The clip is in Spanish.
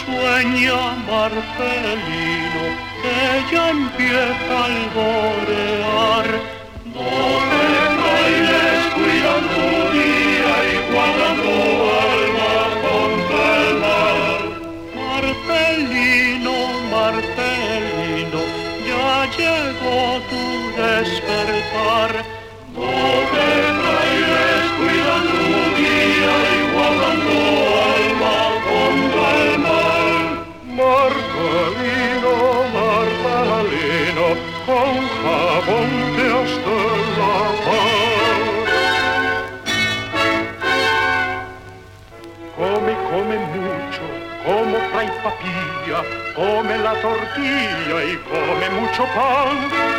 Sueña Marcelino, que ya empieza a alborear. 12 frailes cuidan tu día y guardan tu alma contra el mal. Marcelino, Marcelino, ya llegó tu despertar. 12 frailes cuidan tu día y guardan tu alma contra el mal. Marcelino, Marcelino, con jabón te has de lavar. Come, come mucho, como fray Papilla, come la tortilla y come mucho pan.